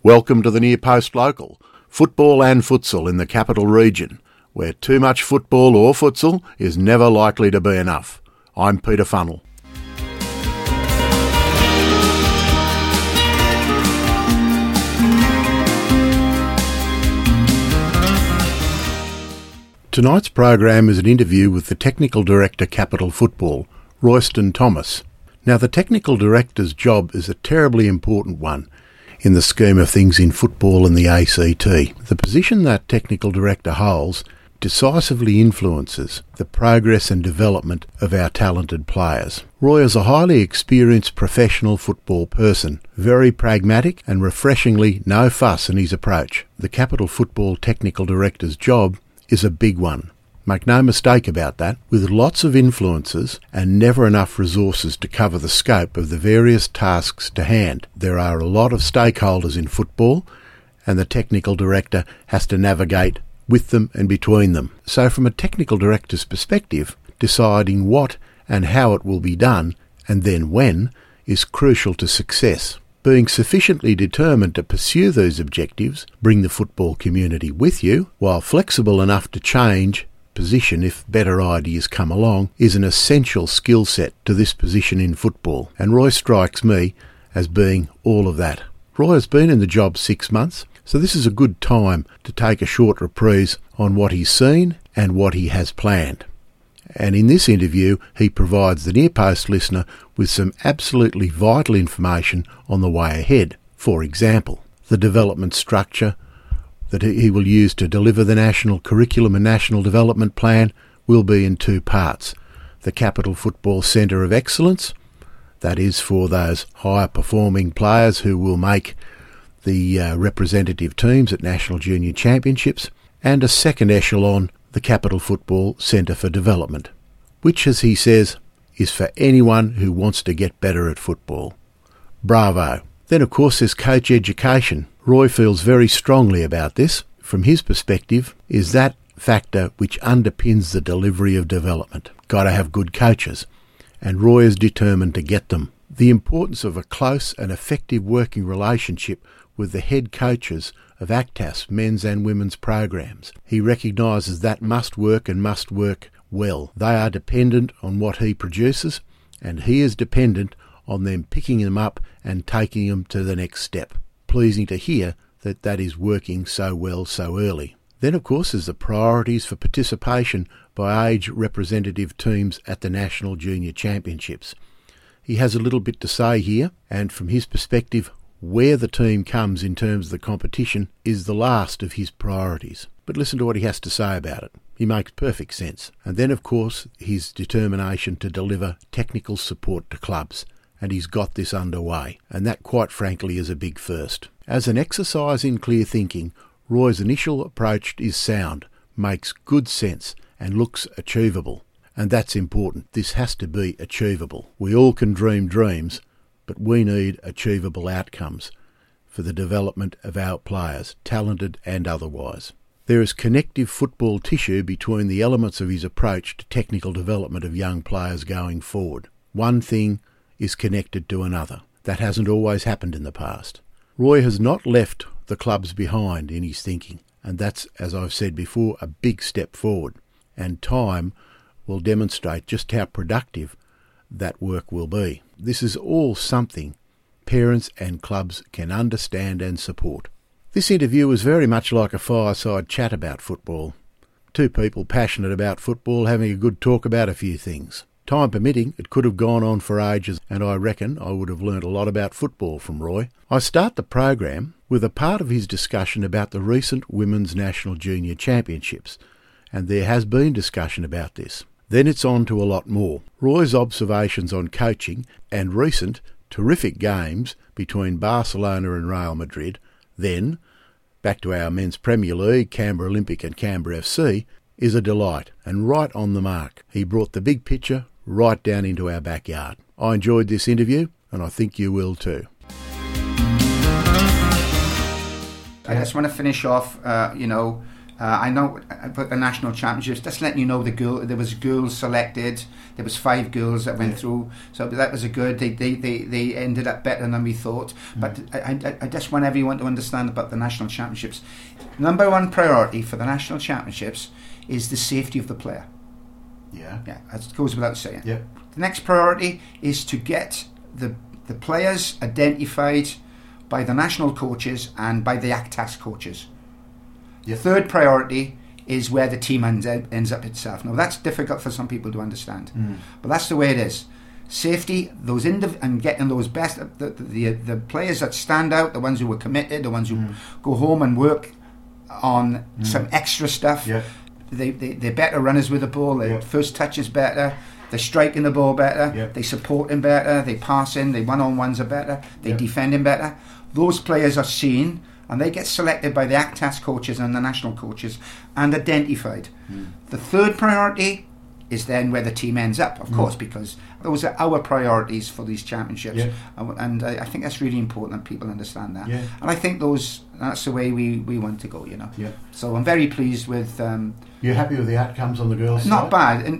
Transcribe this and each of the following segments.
Welcome to the Near Post Local, football and futsal in the capital region, where too much football or futsal is never likely to be enough. I'm Peter Funnell. Tonight's program is an interview with the Technical Director Capital Football, Royston Thomas. Now, the Technical Director's job is a terribly important one in the scheme of things in football and the ACT. The position that Technical Director holds decisively influences the progress and development of our talented players. Roy is a highly experienced professional football person, very pragmatic and refreshingly no fuss in his approach. The Capital Football Technical Director's job is a big one. Make no mistake about that. With lots of influences and never enough resources to cover the scope of the various tasks to hand, there are a lot of stakeholders in football, and the technical director has to navigate with them and between them. So from a technical director's perspective, deciding what and how it will be done, and then when, is crucial to success. Being sufficiently determined to pursue these objectives, bring the football community with you, while flexible enough to change position if better ideas come along, is an essential skill set to this position in football, and Roy strikes me as being all of that. Roy has been in the job 6 months, so this is a good time to take a short reprise on what he's seen and what he has planned. And in this interview, he provides the Near Post listener with some absolutely vital information on the way ahead. For example, the development structure that he will use to deliver the National Curriculum and National Development Plan will be in 2 parts. The Capital Football Centre of Excellence, that is for those higher performing players who will make the representative teams at National Junior Championships, and a second echelon, the Capital Football Centre for Development, which, as he says, is for anyone who wants to get better at football. Bravo. Then, of course, there's coach education. Roy feels very strongly about this. From his perspective, is that factor which underpins the delivery of development. Got to have good coaches, and Roy is determined to get them. The importance of a close and effective working relationship with the head coaches of ACTAS men's and women's programs. He recognises that must work and must work well. They are dependent on what he produces, and he is dependent on them picking them up and taking them to the next step. Pleasing to hear that that is working so well so early. Then, of course, there's the priorities for participation by age representative teams at the National Junior Championships. He has a little bit to say here, and from his perspective, where the team comes in terms of the competition is the last of his priorities. But listen to what he has to say about it. He makes perfect sense. And then, of course, his determination to deliver technical support to clubs. And he's got this underway. And that, quite frankly, is a big first. As an exercise in clear thinking, Roy's initial approach is sound, makes good sense, and looks achievable. And that's important. This has to be achievable. We all can dream dreams, but we need achievable outcomes for the development of our players, talented and otherwise. There is connective football tissue between the elements of his approach to technical development of young players going forward. One thing is connected to another. That hasn't always happened in the past. Roy has not left the clubs behind in his thinking, and that's, as I've said before, a big step forward. And time will demonstrate just how productive that work will be. This is all something parents and clubs can understand and support. This interview was very much like a fireside chat about football. 2 people passionate about football having a good talk about a few things. Time permitting, it could have gone on for ages, and I reckon I would have learnt a lot about football from Roy. I start the program with a part of his discussion about the recent Women's National Junior Championships, and there has been discussion about this. Then it's on to a lot more. Roy's observations on coaching and recent terrific games between Barcelona and Real Madrid, then back to our Men's Premier League, Canberra Olympic and Canberra FC, is a delight and right on the mark. He brought the big picture right down into our backyard. I enjoyed this interview, and I think you will too. I just want to finish off, I know about the national championships. Just letting you know, there was girls selected. There was 5 girls that went through, so that was a good. They ended up better than we thought. But I just want everyone to understand about the national championships. Number one priority for the national championships is the safety of the player. Yeah. Yeah, that goes without saying. Yep. The next priority is to get the players identified by the national coaches and by the ACTAS coaches. Yep. Third priority is where the team ends up itself. Now that's difficult for some people to understand, but that's the way it is. Safety, and getting those best, the players that stand out, the ones who were committed, the ones who go home and work on some extra stuff. Yep. They're better runners with the ball. Their first touch is better. They're striking the ball better. Yep. They support him better. They pass in. They one-on-ones are better. They defend him better. Those players are seen and they get selected by the ACTAS coaches and the national coaches and identified. The third priority is then where the team ends up, of course, because those are our priorities for these championships. And I think that's really important that people understand that. And I think that's the way we want to go, you know. So I'm very pleased with... You're happy with the outcomes on the girls' side? Not bad, and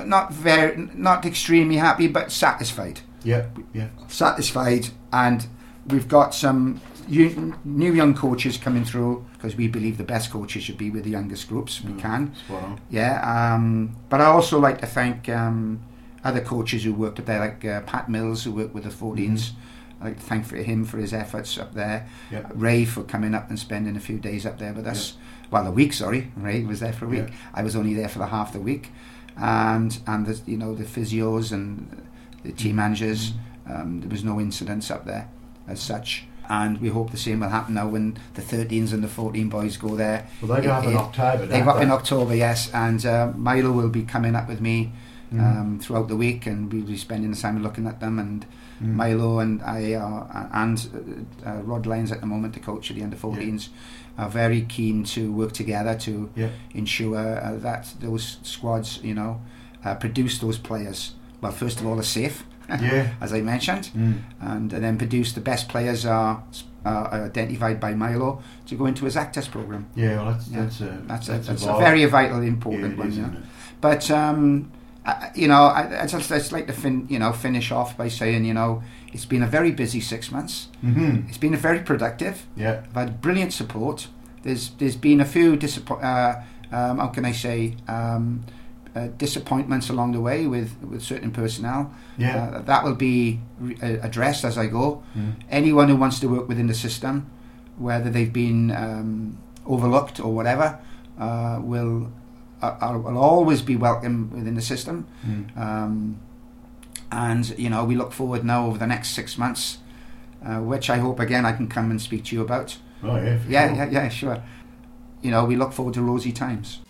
not extremely happy, but satisfied. Satisfied, and we've got some new young coaches coming through, because we believe the best coaches should be with the youngest groups we can. Spot on. But I also like to thank other coaches who worked up there, like Pat Mills, who worked with the 14s. I'd like to thank him for his efforts up there. Ray for coming up and spending a few days up there with us. A week, sorry. Ray was there for a week. I was only there for the half the week. And the physios and the team managers, there was no incidents up there as such. And we hope the same will happen now when the 13s and the 14 boys go there. Well, they go up in October, They go up in October, yes. And Milo will be coming up with me throughout the week, and we'll be spending the time looking at them. And Milo and I and Rod Lyons at the moment, the coach of the under-14s, are very keen to work together to ensure that those squads, produce those players. Well, first of all, are safe. As I mentioned, and then produce the best players are identified by Milo to go into his ACTAS program. That's a very vital, important one. Isn't it? But I just like to finish off by saying, it's been a very busy 6 months. It's been very productive. I've had brilliant support. There's been a few disappointments along the way with certain personnel. That will be addressed as I go. Anyone who wants to work within the system, whether they've been overlooked or whatever, will always be welcome within the system. And we look forward now over the next 6 months, which I hope again I can come and speak to you about. Sure. We look forward to rosy times.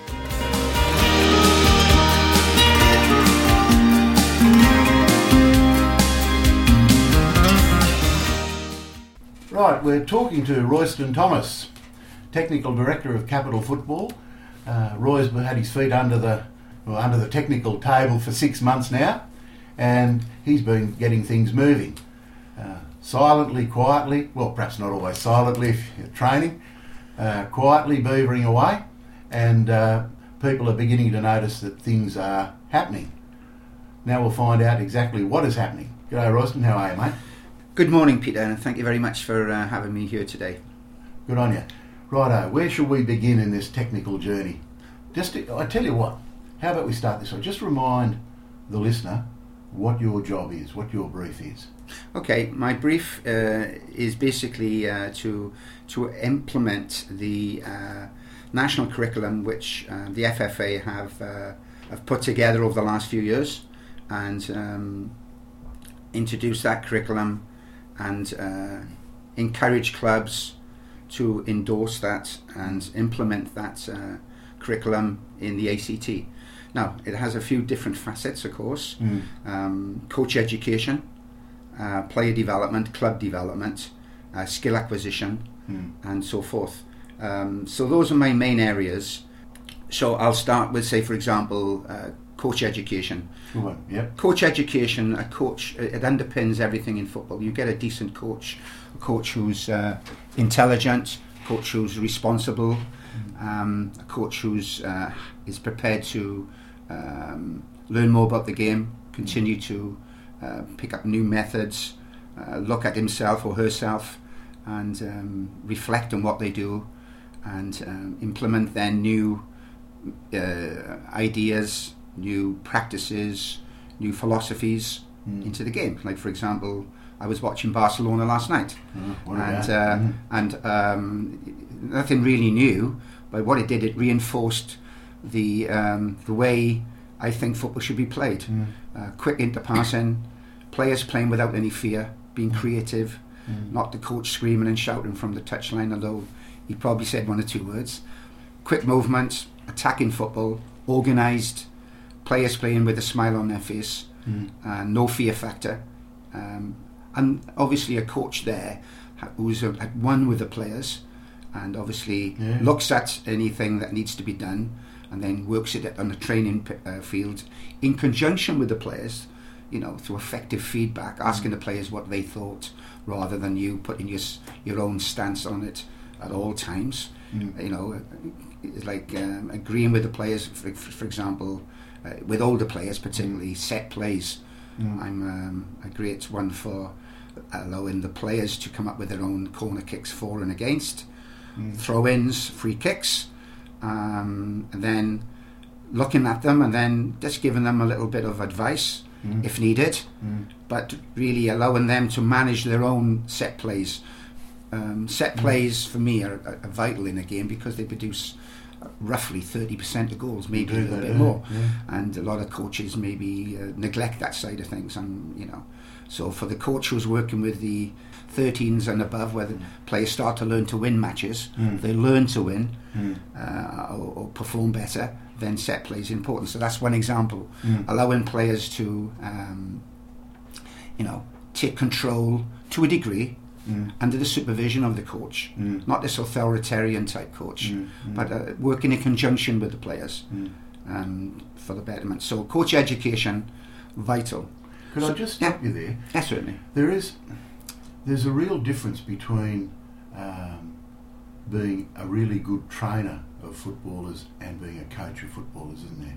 Right, we're talking to Royston Thomas, Technical Director of Capital Football. Roy's had his feet under the technical table for 6 months now, and he's been getting things moving. Silently, quietly, well, perhaps not always silently if you're training, quietly beavering away, and people are beginning to notice that things are happening. Now we'll find out exactly what is happening. G'day, Royston, how are you, mate? Good morning, Peter, and thank you very much for having me here today. Good on you. Righto, where shall we begin in this technical journey? I tell you what, how about we start this way? Just remind the listener what your job is, what your brief is. Okay, my brief is basically to implement the national curriculum which the FFA have put together over the last few years, and introduce that curriculum and encourage clubs to endorse that and implement that curriculum in the ACT. Now, it has a few different facets, of course. Coach education, player development, club development, skill acquisition, and so forth. So those are my main areas. So I'll start with, say, for example, coach education. Coach education, it underpins everything in football. You get a decent coach, a coach who's intelligent, a coach who's responsible, a coach who's is prepared to learn more about the game, continue to pick up new methods, look at himself or herself, and reflect on what they do, and implement then new ideas, new practices, new philosophies into the game. Like, for example, I was watching Barcelona last night, and nothing really new, but what it did, it reinforced the way I think football should be played. Quick interpassing, players playing without any fear, being creative, not the coach screaming and shouting from the touchline, although he probably said one or two words. Quick movement, attacking football, organised, players playing with a smile on their face, no fear factor, and obviously a coach there who's at one with the players, and obviously looks at anything that needs to be done and then works it on the training field in conjunction with the players, through effective feedback, asking the players what they thought rather than you putting your own stance on it at all times. It's like agreeing with the players, for example, with older players, particularly set plays. I'm a great one for allowing the players to come up with their own corner kicks for and against, throw-ins, free kicks, and then looking at them and then just giving them a little bit of advice if needed, but really allowing them to manage their own set plays. Set plays for me are vital in a game because they produce roughly 30% of goals, maybe a little bit more, and a lot of coaches maybe neglect that side of things. And so for the coach who's working with the 13s and above, where the players start to learn to win matches, they learn to win or perform better, then set play is important. So that's one example, allowing players to take control to a degree, under the supervision of the coach, not this authoritarian type coach, but working in conjunction with the players for the betterment. So coach education, vital. Could I just stop you there? Yes, certainly. There's a real difference between being a really good trainer of footballers and being a coach of footballers, isn't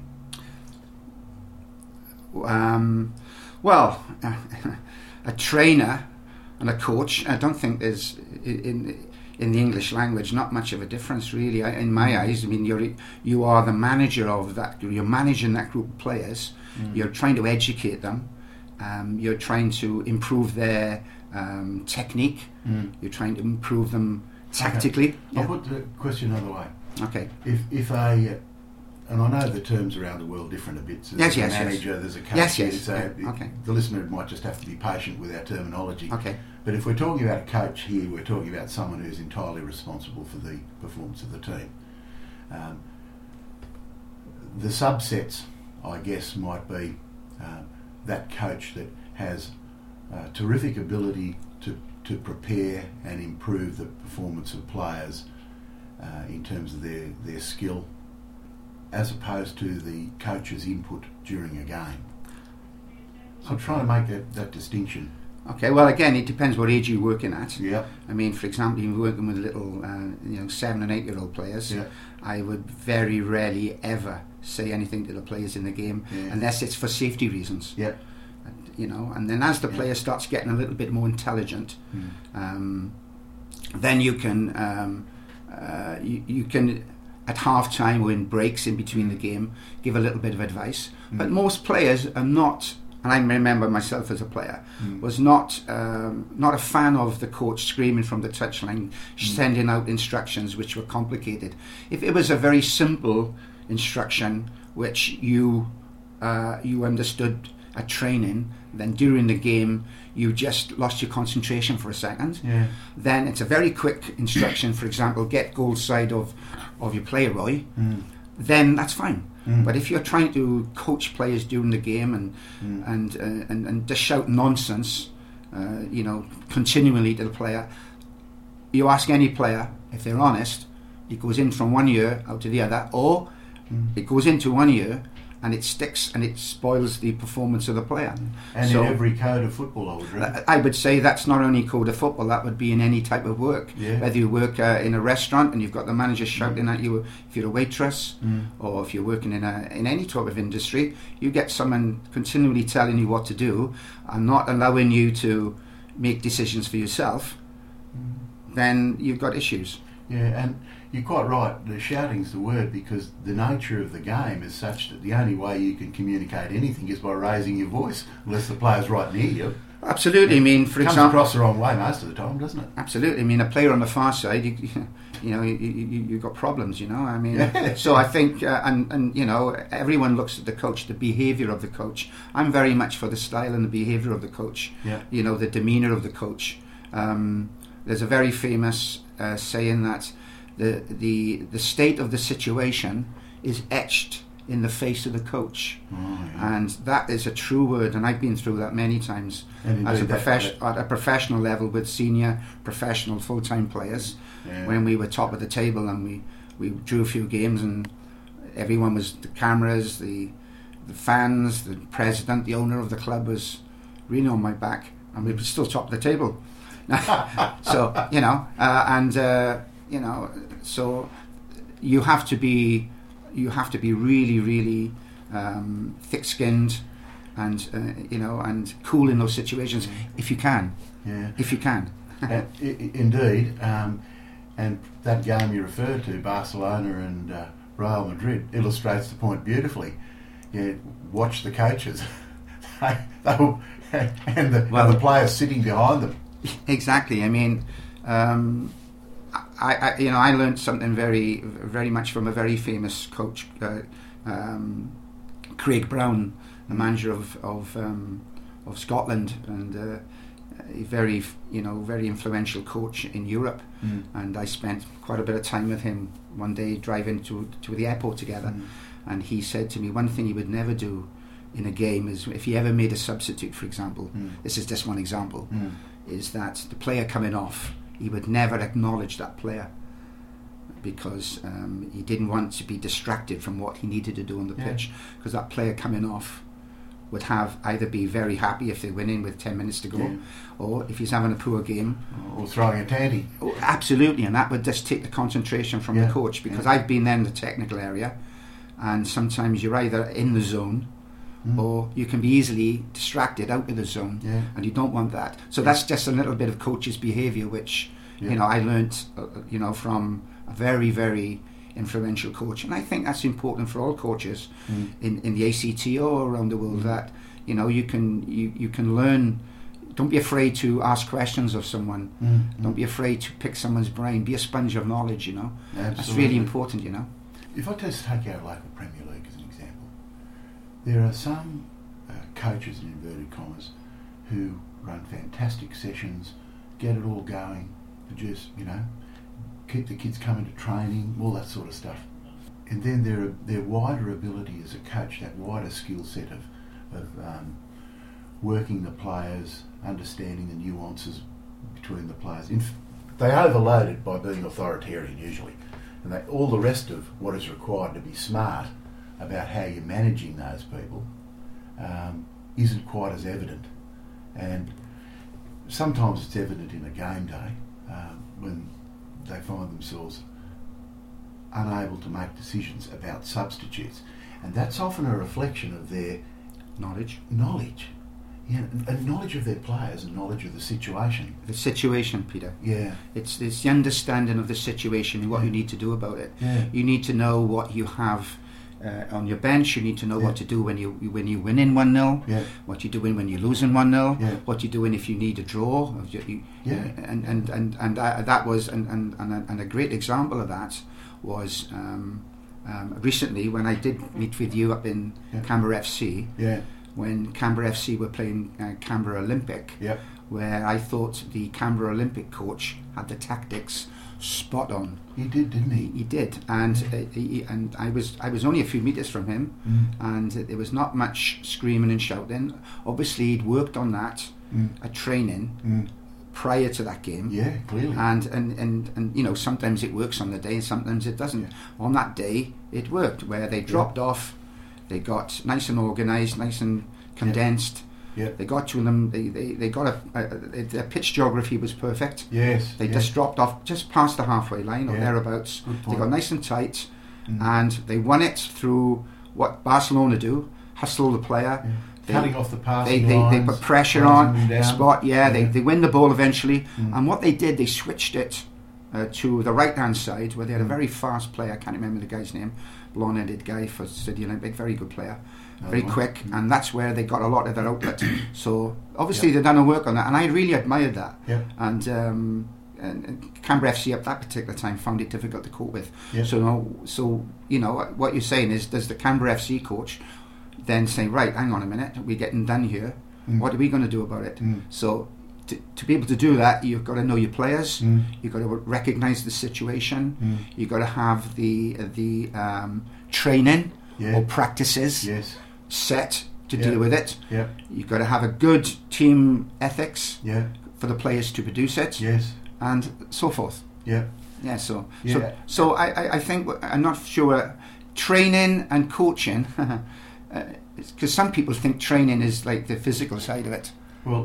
there? Well, a trainer and a coach, I don't think there's in the English language not much of a difference really. In my eyes, I mean, you are the manager of that. You're managing that group of players. You're trying to educate them. You're trying to improve their technique. You're trying to improve them tactically. I'll put the question another way. Okay. If and I know the terms around the world different a bit. So there's a manager, there's a coach. So the listener might just have to be patient with our terminology. Okay. But if we're talking about a coach here, we're talking about someone who's entirely responsible for the performance of the team. The subsets, I guess, might be that coach that has terrific ability to prepare and improve the performance of players in terms of their skill, as opposed to the coach's input during a game. So I'm trying to make that distinction. Okay, well, again, it depends what age you're working at. Yeah. I mean, for example, you're working with little, 7 and 8 year old players. Yeah. I would very rarely ever say anything to the players in the game unless it's for safety reasons. Yeah. And then as the player starts getting a little bit more intelligent, then you can you can at half time or in breaks in between the game give a little bit of advice. But most players are not. And I remember myself as a player was not a fan of the coach screaming from the touchline, sending out instructions which were complicated. If it was a very simple instruction which you understood at training, then during the game you just lost your concentration for a second. Yeah. Then it's a very quick instruction. For example, get goal side of your player, Roy. Then that's fine. But if you're trying to coach players during the game and just shout nonsense, continually to the player, you ask any player, if they're honest, it goes in from one ear out to the other, or it goes into one ear and it sticks and it spoils the performance of the player. And so, in every code of football, I would say that's not only code of football, that would be in any type of work. Yeah. Whether you work in a restaurant and you've got the manager shouting at you if you're a waitress, or if you're working in any type of industry, you get someone continually telling you what to do and not allowing you to make decisions for yourself, then you've got issues. Yeah, and you're quite right. The shouting's the word, because the nature of the game is such that the only way you can communicate anything is by raising your voice, unless the player's right near you. Absolutely. I mean, for example, comes across the wrong way most of the time, doesn't it? Absolutely. I mean, a player on the far side, you've got problems. I mean, so I think, and everyone looks at the coach, the behaviour of the coach. I'm very much for the style and the behaviour of the coach. Yeah. The demeanour of the coach. There's a very famous saying that the state of the situation is etched in the face of the coach. Oh, yeah. And that is a true word, and I've been through that many times as at a professional level with senior professional full-time players. Yeah. When we were top of the table and we drew a few games, and everyone was, the cameras, the fans, the president, the owner of the club was really on my back, and we were still top of the table. So so you have to be really, really thick-skinned and cool in those situations if you can. Yeah. If you can. Indeed. And that game you referred to, Barcelona and Real Madrid, illustrates the point beautifully. Yeah, watch the coaches. and the players sitting behind them. Exactly. I mean, I learned something very, very much from a very famous coach, Craig Brown, the manager of Scotland, and a very influential coach in Europe. And I spent quite a bit of time with him one day driving to the airport together. And he said to me, one thing he would never do in a game is, if he ever made a substitute, for example, this is just one example, is that the player coming off, he would never acknowledge that player, because he didn't want to be distracted from what he needed to do on the pitch, because that player coming off would either be very happy if they're winning with 10 minutes to go, or if he's having a poor game, or throwing a tanty. Oh, absolutely, and that would just take the concentration from the coach, because I've been there in the technical area, and sometimes you're either in the zone or you can be easily distracted out of the zone, and you don't want that. So that's just a little bit of coach's behaviour, which I learnt from a very, very influential coach, and I think that's important for all coaches in the ACT or around the world, that you can learn. Don't be afraid to ask questions of someone. Don't be afraid to pick someone's brain. Be a sponge of knowledge. That's really important. If I just take our local Premier League as an example, there are some coaches, in inverted commas, who run fantastic sessions, get it all going, produce, keep the kids coming to training, all that sort of stuff. And then their wider ability as a coach, that wider skill set of working the players, understanding the nuances between the players. They overload it by being authoritarian usually, and all the rest of what is required to be smart about how you're managing those people isn't quite as evident. And sometimes it's evident in a game day when they find themselves unable to make decisions about substitutes, and that's often a reflection of their knowledge, and knowledge of their players and knowledge of the situation. The situation, Peter. Yeah, it's the understanding of the situation and what you need to do about it. Yeah. You need to know what you have on your bench. You need to know what to do when you win in 1-0. Yeah. What you're doing when you're losing 1-0. Yeah. What you're doing if you need a draw. And that was and a great example of that was recently when I did meet with you up in Canberra FC. Yeah. When Canberra FC were playing Canberra Olympic. Yeah. Where I thought the Canberra Olympic coach had the tactics spot on. He did, didn't he? He did, and I was only a few metres from him, and there was not much screaming and shouting. Obviously, he'd worked on that at training prior to that game. Yeah, clearly. And sometimes it works on the day, and sometimes it doesn't. On that day, it worked, where they dropped off. They got nice and organised, nice and condensed. Yep. They got to them. They got their pitch geography was perfect. Yes. They just dropped off just past the halfway line or thereabouts. They got nice and tight, and they won it through what Barcelona do: hustle the player. Yeah. Cutting off the passing they lines, put pressure on down. spot. They win the ball eventually. And what they did, they switched it to the right hand side where they had a very fast player. I can't remember the guy's name. Blonde-headed guy for City Olympic, very good player, very quick, and that's where they got a lot of their outlet. So obviously they've done a work on that, and I really admired that. And Canberra FC at that particular time found it difficult to cope with. So you know what you're saying is, does the Canberra FC coach then say, right, hang on a minute, we're getting done here. What are we going to do about it? So to be able to do that, you've got to know your players. You've got to recognise the situation. You've got to have the training or practices set to deal with it. You've got to have a good team ethics for the players to produce it, and so forth. So I think, I'm not sure, training and coaching, because some people think training is like the physical side of it.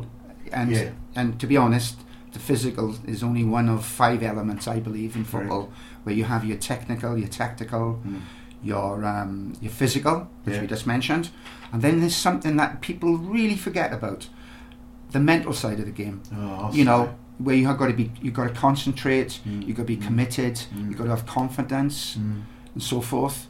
And to be honest, the physical is only one of 5 elements, I believe, in football, where you have your technical, your tactical, your physical, which we just mentioned, and then there's something that people really forget about: the mental side of the game. Where you've got to concentrate, you've got to be committed, you've got to have confidence, and so forth.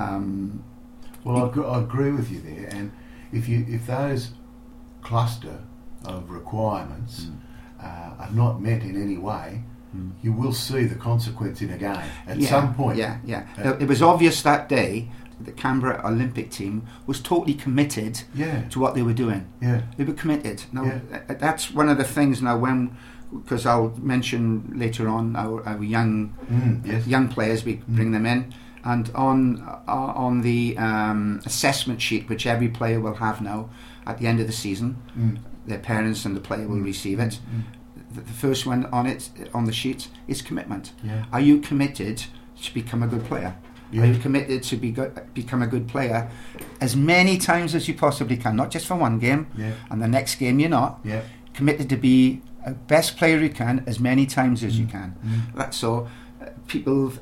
Well, I agree with you there, and if those cluster of requirements are not met in any way, you will see the consequence in a game at some point. It was obvious that day that the Canberra Olympic team was totally committed to what they were doing. They were committed. Now, that's one of the things now because I'll mention later on our young players, we bring them in. And on the assessment sheet, which every player will have now at the end of the season, their parents and the player will receive it. The first one on the sheet is commitment. Are you committed to become a good player? Are you committed to become a good player as many times as you possibly can, not just for one game, and the next game you're not. Committed to be a best player you can as many times as you can. So people,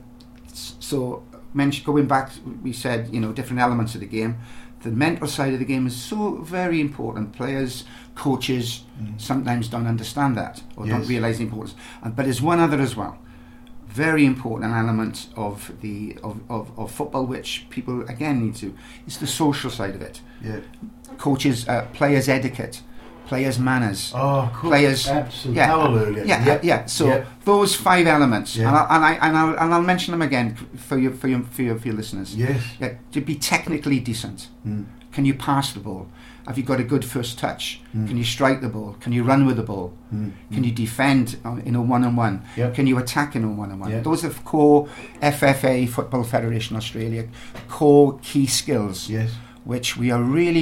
going back, we said, different elements of the game. The mental side of the game is so very important. Players, coaches sometimes don't understand that or don't realise the importance. But there's one other as well, very important element of football, which people again need to. It's the social side of it. Coaches, players' etiquette, players' manners, players. Absolutely. Hallelujah. So those 5 elements, and I'll mention them again for your listeners. To be technically decent. Can you pass the ball? Have you got a good first touch? Can you strike the ball? Can you run with the ball? Can you defend in a one-on-one? Can you attack in a one-on-one? Those are core FFA, Football Federation Australia, core key skills, which we are really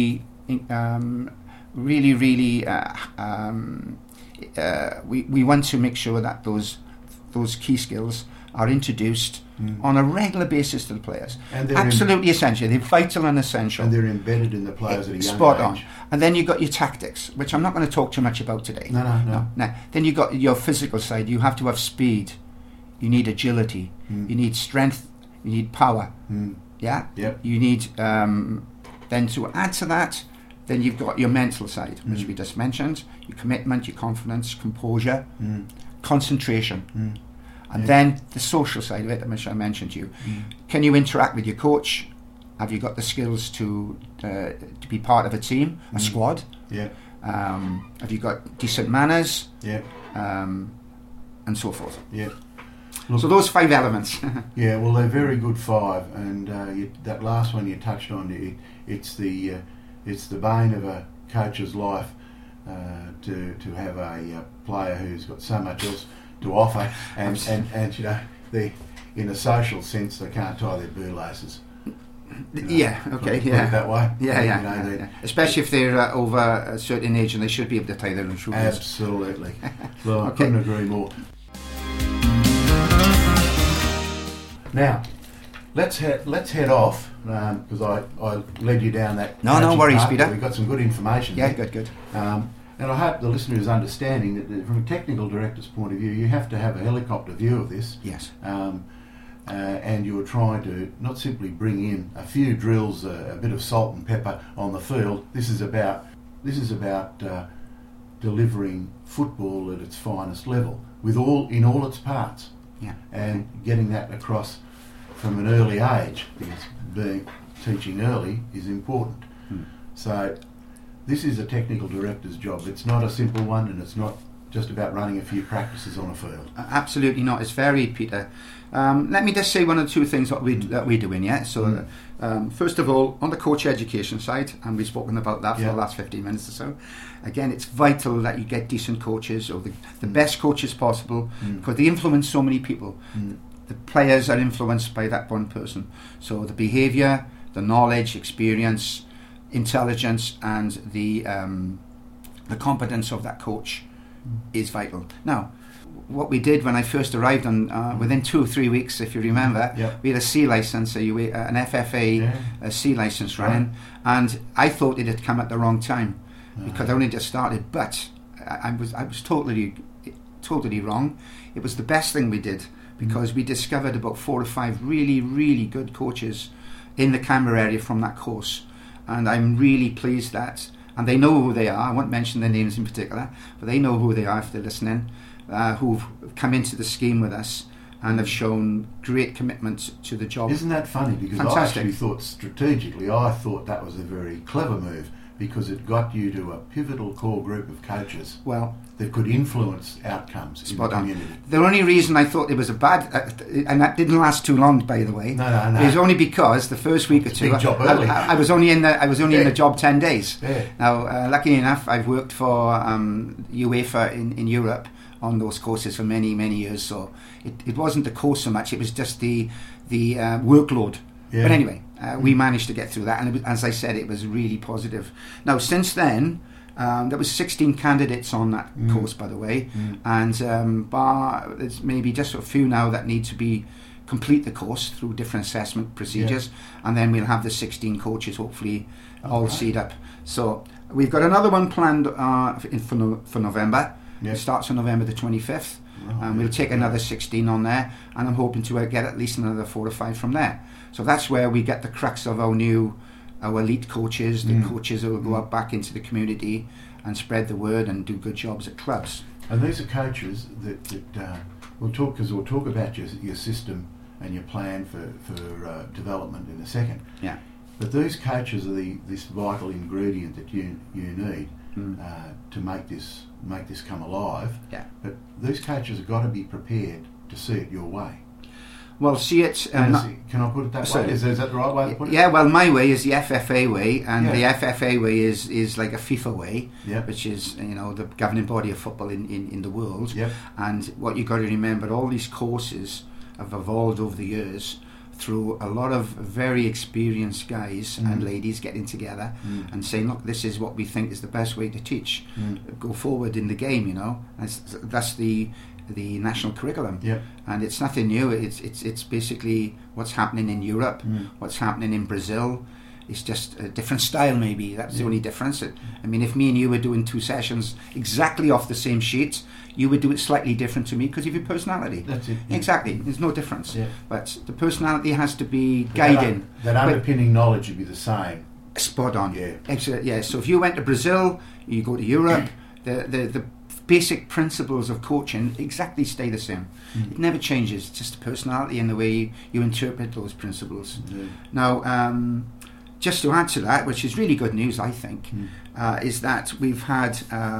we want to make sure that those key skills are introduced on a regular basis to the players. And they're absolutely essential. They're vital and essential. And they're embedded in the players at a young spot age. On. And then you've got your tactics, which I'm not going to talk too much about today. No. Then you've got your physical side. You have to have speed. You need agility. You need strength. You need power. You need, then to add to that, then you've got your mental side, which we just mentioned, your commitment, your confidence, composure, concentration. And then the social side of it, which I mentioned to you. Can you interact with your coach? Have you got the skills to be part of a team, a squad? Have you got decent manners? And so forth. Look, so those 5 elements. Well, they're very good 5, and that last one you touched on, it's the bane of a coach's life to have a player who's got so much else to offer, and in a social sense, they can't tie their bootlaces. Put it that way. Especially if they're over a certain age, and they should be able to tie their own shoes. Absolutely. Well, I couldn't agree more. Now, let's head off because I led you down that. No worries, path, Peter. We've got some good information. Yeah, there. good. And I hope the listener is understanding that from a technical director's point of view, you have to have a helicopter view of this. Yes. And you're trying to not simply bring in a few drills, a bit of salt and pepper on the field. This is about delivering football at its finest level, in all its parts. Yeah. And getting that across from an early age, because teaching early is important. So this is a technical director's job. It's not a simple one, and it's not just about running a few practices on a field. Absolutely not. It's varied, Peter. Let me just say one or two things that we're doing, yeah? So, first of all, on the coach education side, and we've spoken about that for the last 15 minutes or so, again, it's vital that you get decent coaches, or the best coaches possible, because they influence so many people. The players are influenced by that one person. So the behaviour, the knowledge, experience, intelligence, and the competence of that coach is vital. Now, what we did when I first arrived within 2 or 3 weeks, if you remember, we had a C licence, an FFA C licence running, and I thought it had come at the wrong time because I only just started. But I was totally wrong. It was the best thing we did because we discovered about 4 or 5 really, really good coaches in the Canberra area from that course, and I'm really pleased that. And they know who they are. I won't mention their names in particular, but they know who they are if they're listening, who've come into the scheme with us and have shown great commitment to the job. Isn't that funny? Because Fantastic. I actually thought strategically, I thought that was a very clever move because it got you to a pivotal core group of coaches that could influence outcomes in the community. The only reason I thought it was a bad, and that didn't last too long, by the way, no. is only because the first week or two, big job early. I was only in the job 10 days. Yeah. Now, luckily enough, I've worked for UEFA in Europe on those courses for many, many years. So it wasn't the course so much; it was just the workload. Yeah. But anyway, we managed to get through that, and as I said, it was really positive. Now, since then, there was 16 candidates on that course, by the way, and there's maybe just a few now that need to complete the course through different assessment procedures, and then we'll have the 16 coaches hopefully all seed up. So we've got another one planned for November. It starts on November the 25th. And we'll take another 16 on there, and I'm hoping to get at least another 4 or 5 from there. So that's where we get the crux of our elite coaches, the coaches who will go out back into the community and spread the word and do good jobs at clubs. And these are coaches that we'll talk about your system and your plan for development in a second. Yeah. But these coaches are this vital ingredient that you need to make this come alive. Yeah. But these coaches have got to be prepared to see it your way. Well, see it. Can I put it that way? Is that the right way to put it? Yeah. Well, my way is the FFA way, and the FFA way is like a FIFA way, which is the governing body of football in the world. Yep. And what you've got to remember, all these courses have evolved over the years through a lot of very experienced guys and ladies getting together and saying, look, this is what we think is the best way to teach. Go forward in the game, That's the national curriculum. And it's nothing new. It's basically what's happening in Europe, what's happening in Brazil. It's just a different style, maybe. That's the only difference. I mean, if me and you were doing 2 sessions exactly off the same sheet, you would do it slightly different to me because of your personality. That's it. Yeah. Exactly. There's no difference. Yeah. But the personality has to be guiding. That underpinning knowledge would be the same. Spot on. Yeah. Excellent. Yeah. So if you went to Brazil, you go to Europe, the basic principles of coaching exactly stay the same. It never changes. It's just the personality and the way you interpret those principles. Now, just to add to that, which is really good news, I think, is that we've had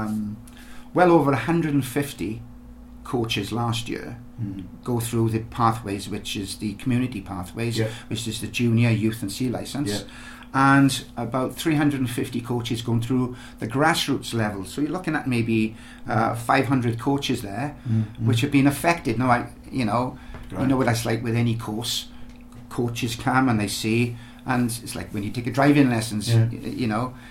well over 150 coaches last year go through the pathways, which is the community pathways, which is the junior, youth and C licence, and about 350 coaches going through the grassroots level. So you're looking at maybe 500 coaches there, which have been affected. Now, you know what that's like with any course. Coaches come and they see, and it's like when you take a driving lessons, you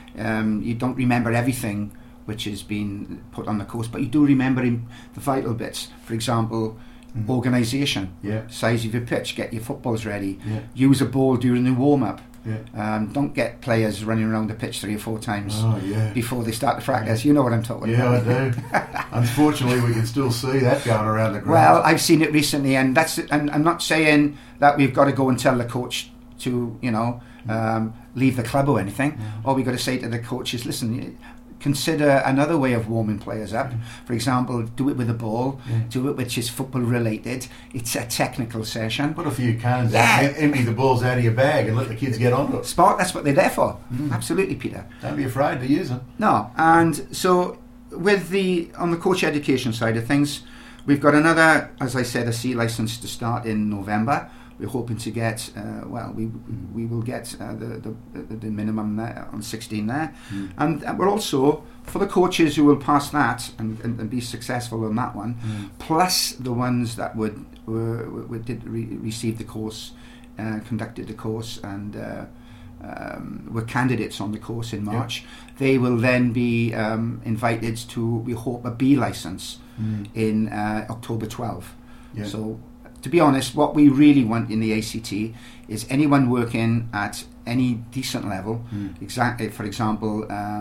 don't remember everything which has been put on the course, but you do remember the vital bits. For example, organisation, Yeah. size of your pitch, get your footballs ready, Yeah. use a ball during the warm-up. Yeah. Don't get players running around the pitch 3 or 4 times Oh, yeah. before they start to practice. You know what I'm talking Yeah, I about. do. Unfortunately, we can still see that going around the ground. Well, I've seen it recently, and I'm not saying that we've got to go and tell the coach to, leave the club or anything. All we've got to say to the coach is, listen, consider another way of warming players up. For example, do it with a ball, do it which is football related. It's a technical session. Put a few cans out, empty the balls out of your bag and let the kids get onto it. Spark, that's what they're there for. Absolutely, Peter. Don't be afraid to use them. No, and so on the coach education side of things, we've got another, as I said, a C licence to start in November. We're hoping to get, we will get the minimum there on 16 there. And we're also, for the coaches who will pass that and be successful on that one, plus the ones that received the course, conducted the course, and were candidates on the course in March, they will then be invited to, we hope, a B licence in October 12. Yeah. So, to be honest, what we really want in the ACT is anyone working at any decent level. Exactly, for example,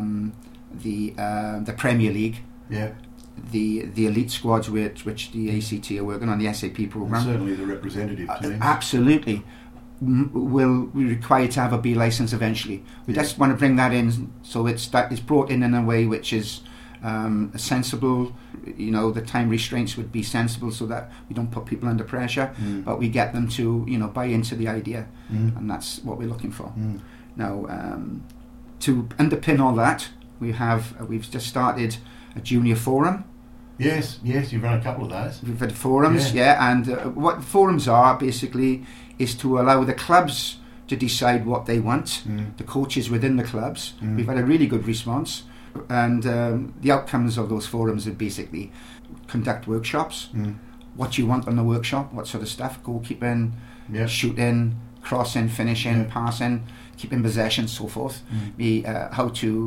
the Premier League, the elite squads which the ACT are working on, the SAP program. And certainly the representative teams. Absolutely. Will be required to have a B licence eventually. We just want to bring that in so it's brought in a way which is sensible. The time restraints would be sensible so that we don't put people under pressure, but we get them to buy into the idea, and that's what we're looking for. Now, to underpin all that, we've just started a junior forum. Yes, you've run a couple of those. We've had forums, and what forums are basically is to allow the clubs to decide what they want, the coaches within the clubs. We've had a really good response. And the outcomes of those forums are basically conduct workshops. What you want on the workshop, what sort of stuff, goalkeeping, shooting, crossing, finishing, passing, keeping possession, so forth. How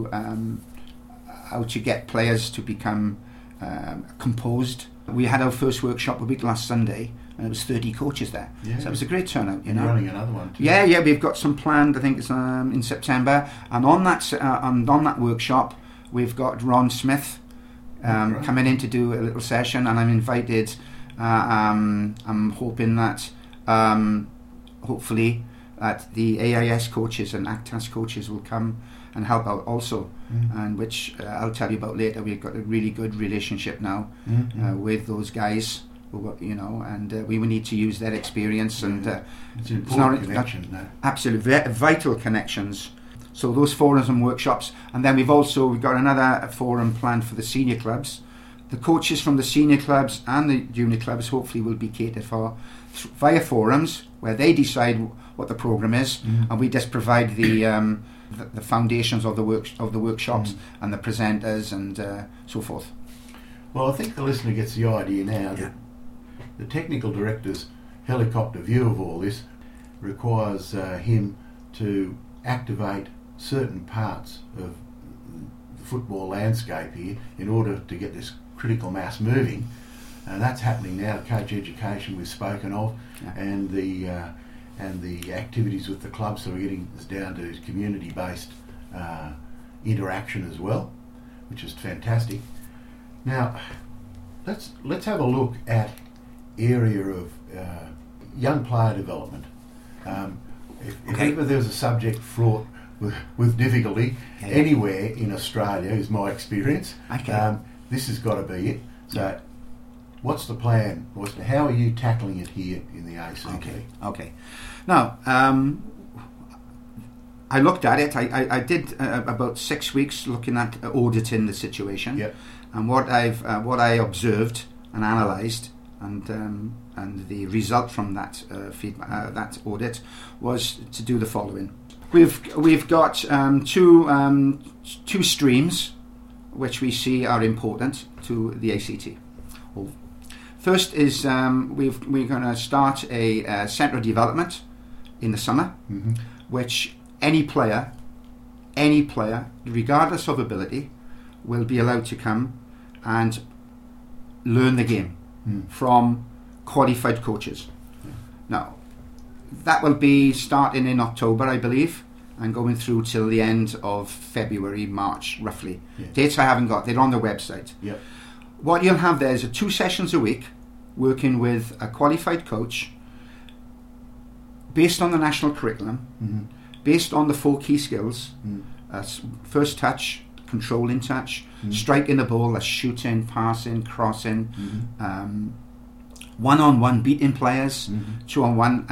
to get players to become composed. We had our first workshop a week last Sunday, and there was 30 coaches there. So it was a great turnout. You're running another one too. Yeah, we've got some planned. I think it's in September, and on that workshop, we've got Ron Smith coming in to do a little session, and I'm invited. I'm hoping that hopefully that the AIS coaches and ACTAS coaches will come and help out also, and which I'll tell you about later. We've got a really good relationship now with those guys. And we will need to use their experience, and it's an important connection. Absolutely, vital connections. So those forums and workshops, and then we've got another forum planned for the senior clubs. The coaches from the senior clubs and the junior clubs hopefully will be catered for via forums where they decide what the program is, and we just provide the foundations of the workshops and the presenters and so forth. Well, I think the listener gets the idea now that the technical director's helicopter view of all this requires him to activate certain parts of the football landscape here in order to get this critical mass moving, and that's happening now. Coach education we've spoken of, and the activities with the clubs, so we're getting this down to community-based interaction as well, which is fantastic. Now, let's have a look at area of young player development. If ever there's a subject fraught with difficulty anywhere in Australia, is my experience, this has got to be it. So what's the plan? How are you tackling it here in the ACT? Okay. Now, I looked at it. I did about 6 weeks looking at auditing the situation. Yep. And what I observed and analysed, and the result from that feedback, that audit, was to do the following. We've got two streams which we see are important to the ACT. First is we're going to start a centre of development in the summer, which any player, regardless of ability, will be allowed to come and learn the game from qualified coaches. Now, that will be starting in October, I believe, and going through till the end of February, March, roughly. Yeah. Dates I haven't got, they're on the website. Yep. What you'll have there is 2 sessions a week, working with a qualified coach, based on the national curriculum, based on the 4 key skills, first touch, controlling touch, striking the ball, that's shooting, passing, crossing, one-on-one beating players, 2-on-1,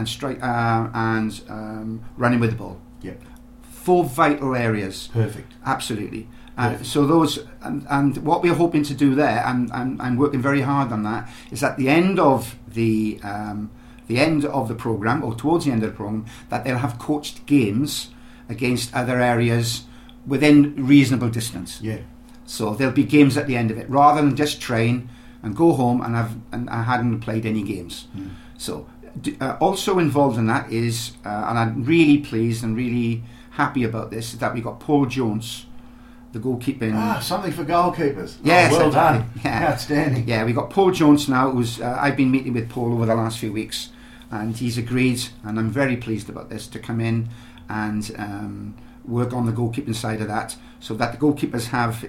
and running with the ball. Yep. 4 vital areas. Perfect. Absolutely. So those, and what we're hoping to do there, and I'm working very hard on that, is at the end of the program, or towards the end of the program, that they'll have coached games against other areas within reasonable distance. Yeah. So there'll be games at the end of it, rather than just train and go home and I hadn't played any games. So also involved in that is, and I'm really pleased and really happy about this, is that we got Paul Jones, the goalkeeping. Something for goalkeepers. Yes, well done. exactly. Yeah. Outstanding. Yeah, we got Paul Jones now, who's I've been meeting with Paul over the last few weeks, and he's agreed, and I'm very pleased about this, to come in and work on the goalkeeping side of that, so that the goalkeepers have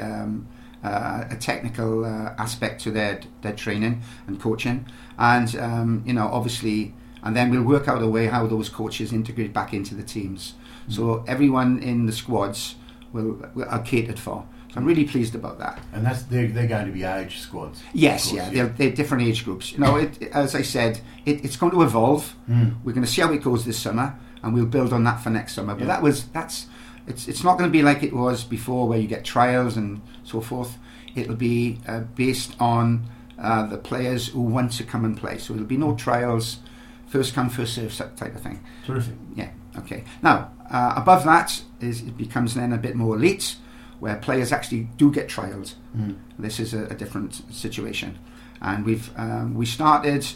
a technical aspect to their training and coaching, and obviously, and then we'll work out a way how those coaches integrate back into the teams. So everyone in the squads are catered for. So I'm really pleased about that. And they're going to be age squads. Yes, course, yeah, they're different age groups. As I said, it's going to evolve. We're going to see how it goes this summer, and we'll build on that for next summer. But it's not going to be like it was before, where you get trials and so forth. It'll be based on the players who want to come and play. So there'll be no trials, first come, first serve type of thing. Terrific. Yeah, okay. Now, above that, it becomes then a bit more elite, where players actually do get trialed. This is a different situation. And we started,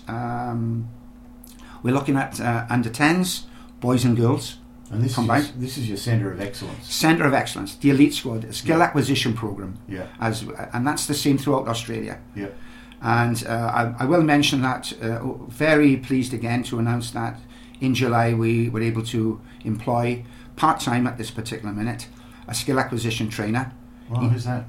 we're looking at under 10s, boys and girls. And combined. This is your Centre of Excellence. Centre of Excellence, the elite squad, a skill acquisition program. Yeah. And that's the same throughout Australia. Yeah. And I will mention that, very pleased again to announce that in July we were able to employ part-time at this particular minute a skill acquisition trainer. Well, who's that?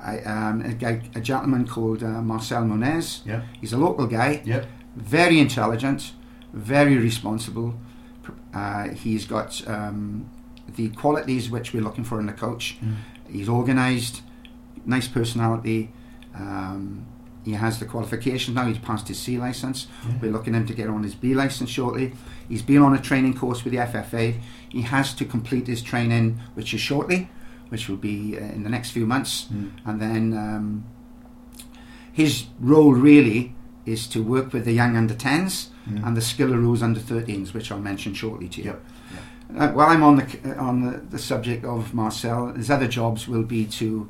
A gentleman called Marcel Monez. Yeah. He's a local guy. Yeah. Very intelligent, very responsible. He's got the qualities which we're looking for in a coach. He's organised, nice personality. He has the qualifications now. He's passed his C licence. We're looking him to get on his B licence shortly. He's been on a training course with the FFA. He has to complete his training, which is shortly, which will be in the next few months. And then his role really is to work with the young under 10s and the Skillaroos under 13s, which I'll mention shortly to you. While I'm on the subject of Marcel, his other jobs will be to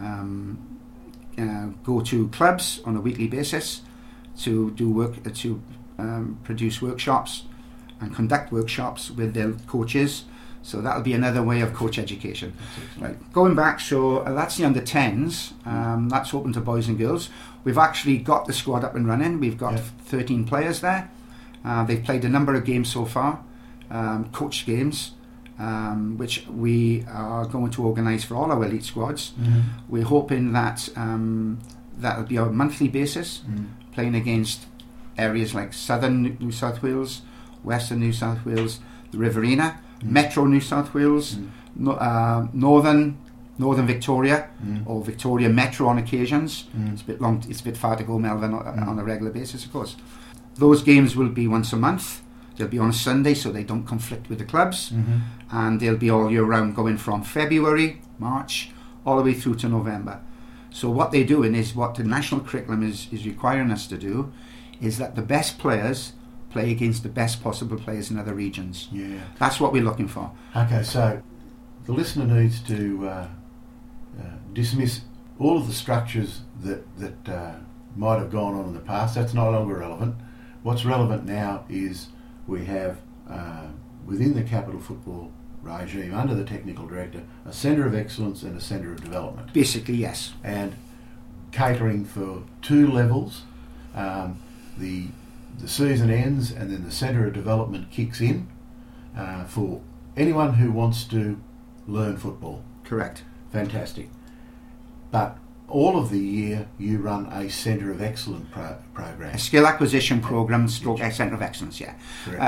go to clubs on a weekly basis to do work, to produce workshops and conduct workshops with their coaches. So that'll be another way of coach education. Right. Going back, so that's the under 10s. That's open to boys and girls. We've actually got the squad up and running. We've got 13 players there. They've played a number of games so far, coached games, which we are going to organise for all our elite squads. We're hoping that that'll be on a monthly basis, playing against areas like southern New South Wales, western New South Wales, the Riverina, Metro New South Wales, northern Victoria, or Victoria Metro on occasions. It's a bit far to go, Melbourne, on a regular basis, of course. Those games will be once a month. They'll be on a Sunday, so they don't conflict with the clubs, and they'll be all year round, going from February, March, all the way through to November. So what they're doing is what the national curriculum is requiring us to do, is that the best players play against the best possible players in other regions. Yeah. That's what we're looking for. Okay, so the listener needs to dismiss all of the structures that might have gone on in the past. That's no longer relevant. What's relevant now is we have, within the Capital Football regime, under the Technical Director, a Centre of Excellence and a Centre of Development. Basically, yes. And catering for 2 levels, the the season ends and then the Centre of Development kicks in for anyone who wants to learn football. Correct. Fantastic. But all of the year you run a Centre of Excellence program. A skill acquisition program, stroke Centre of Excellence, yeah.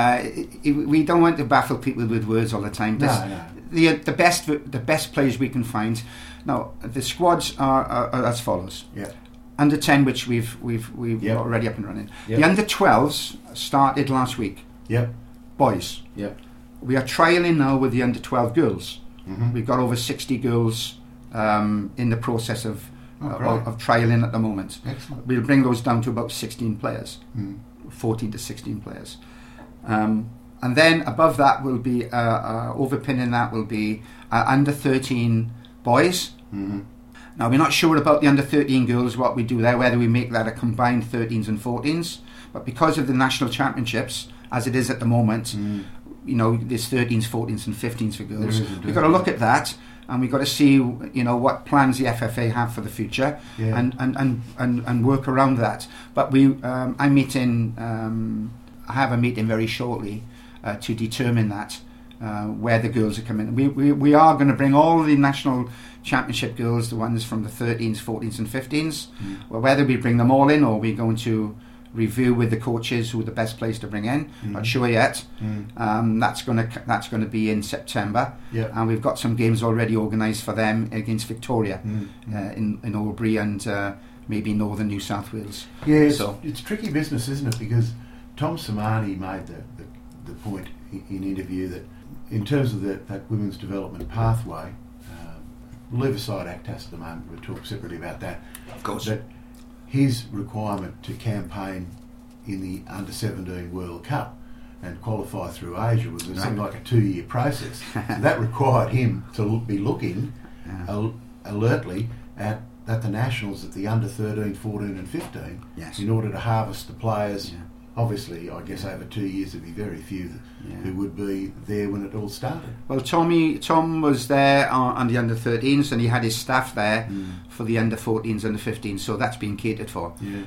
We don't want to baffle people with words all the time. No. The best players we can find. Now, the squads are as follows. Yeah. Under 10, which we've Yep. already up and running. Yep. The under 12s started last week. Yep. Boys. Yep. We are trialling now with the under 12 girls. Mm-hmm. We've got over 60 girls in the process of great. trialling at the moment. Excellent. We'll bring those down to about 16 players, Mm. 14 to 16 players. And then above that will be, overpinning that will be under 13 boys. Mm-hmm. Now, we're not sure about the under 13 girls, what we do there, whether we make that a combined 13s and 14s. But because of the national championships, as it is at the moment, you know, there's 13s, 14s and 15s for girls. We've got to look at that, and we've got to see, you know, what plans the FFA have for the future, Yeah. and work around that. But I'm meeting, I have a meeting very shortly to determine that, where the girls are coming. We are going to bring all the national championship girls, the ones from the 13s, 14s and 15s. Well, whether we bring them all in or we're going to review with the coaches who are the best place to bring in, not sure yet. That's going to be in September. Yeah. And we've got some games already organised for them against Victoria in Albury and maybe northern New South Wales. Yeah, So- it's tricky business, isn't it? Because Tom Samani made the point in interview that in terms of that women's development pathway, we'll leave aside ACTAS at the moment, we'll talk separately about that. Of course. That his requirement to campaign in the Under-17 World Cup and qualify through Asia was something like a 2-year process. So that required him to be looking alertly at the nationals at the under 13, 14 and 15 Yes. in order to harvest the players. Yeah. Obviously, I guess over 2 years there'd be very few who would be there when it all started. Well, Tom was there on the under 13s, and he had his staff there for the under 14s, under 15s. So that's been catered for. Yeah.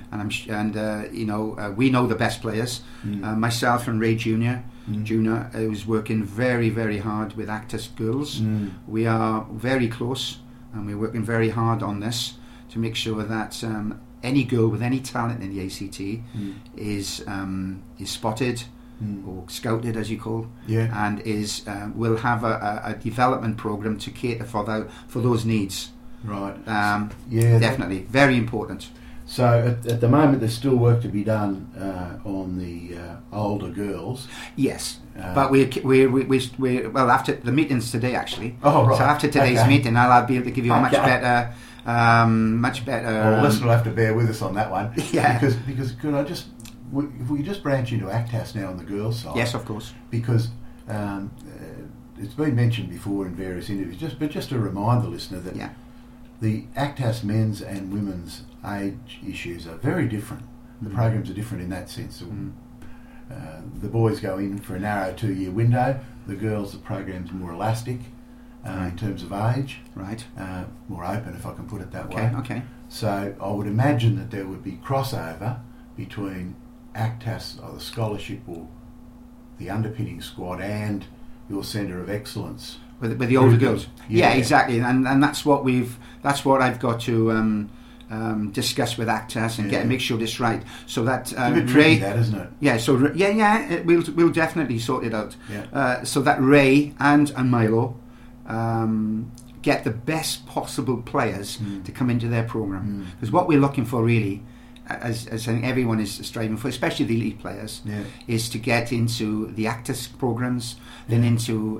And we know the best players. Myself and Ray Junior, who's working very, very hard with ACTAS girls. We are very close, and we're working very hard on this to make sure that any girl with any talent in the ACT is spotted or scouted, as you call, and will have a development program to cater for those needs. Right. Definitely very important. So at the moment there's still work to be done on the older girls. Yes, but we're well, after the meetings today actually. Oh, right. So after today's meeting, I'll be able to give you a much better. Well, listener will have to bear with us on that one. Yeah. Because could I just, if we just branch into ACTAS now on the girls' side? Yes, of course. Because it's been mentioned before in various interviews. Just to remind the listener that the ACTAS men's and women's age issues are very different. The programs are different in that sense. The boys go in for a narrow 2-year window. The girls, the program's more elastic. In terms of age, right? More open, if I can put it that way. Okay. So I would imagine that there would be crossover between ACTAS or the scholarship or the underpinning squad and your Centre of Excellence with the older girls. Yeah, exactly. And that's what I've got to discuss with ACTAS and make sure this right. So that it's a bit tricky, that, isn't it? Yeah. So we'll definitely sort it out. Yeah. So that Ray and Milo get the best possible players to come into their program, because what we're looking for really, as I think everyone is striving for, especially the elite players, is to get into the ACTAS programs, then into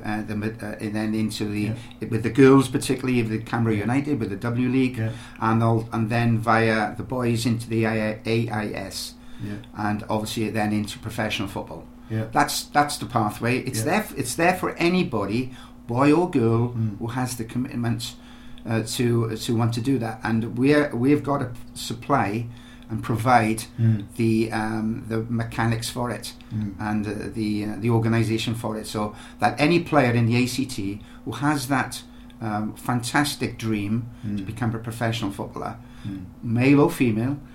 with the girls, particularly with the Canberra United, with the W League, and then via the boys into the AIS, and obviously then into professional football. Yeah. That's the pathway. It's there for anybody, boy or girl, who has the commitment to want to do that, and we've got to supply and provide the mechanics for it and the organisation for it, so that any player in the ACT who has that fantastic dream to become a professional footballer, male or female,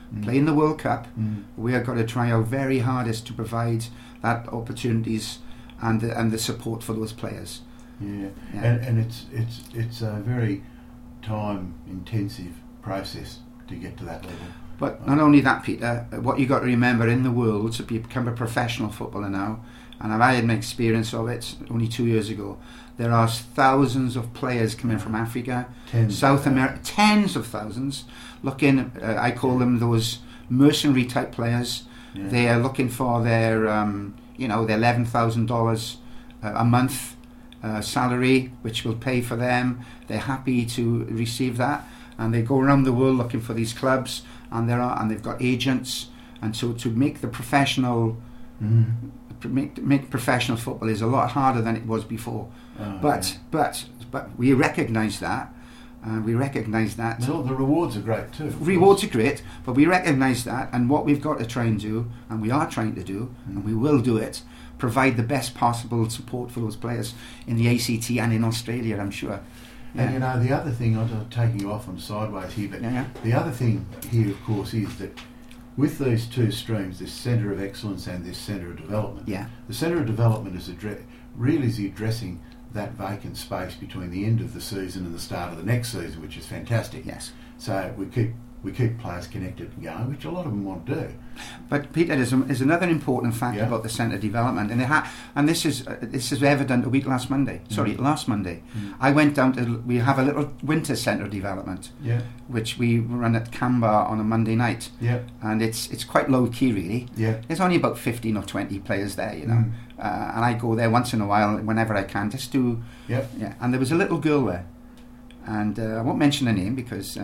play in the World Cup, we are going to try our very hardest to provide that opportunities and the support for those players. Yeah. And it's a very time intensive process to get to that level. But not only that, Peter, what you got to remember in the world, to become a professional footballer now, and I've had an experience of it only 2 years ago, there are thousands of players coming from Africa, South America, tens of thousands, looking, I call them those mercenary type players. Yeah. They are looking for their, their $11,000 a month salary, which will pay for them. They're happy to receive that, and they go around the world looking for these clubs, and they've got agents, and so to make the professional, make professional football is a lot harder than it was before. But we recognise that. We recognise that. No, the rewards are great too. Rewards are great, but we recognise that, and what we've got to try and do, and we are trying to do, and we will do it, provide the best possible support for those players in the ACT and in Australia, I'm sure. And the other thing, I'm taking you off on sideways here, but the other thing here, of course, is that with these two streams, this Centre of Excellence and this Centre of Development, the Centre of Development is addressing that vacant space between the end of the season and the start of the next season, which is fantastic. Yes. So we keep players connected and going, which a lot of them want to do. But Peter, there's another important fact about the centre development, and this is evident last Monday. Last Monday, I went down to. We have a little winter centre development, which we run at Canberra on a Monday night, and it's quite low key really. There's only about 15 or 20 players there, and I go there once in a while, whenever I can, just to. And there was a little girl there. And I won't mention her name because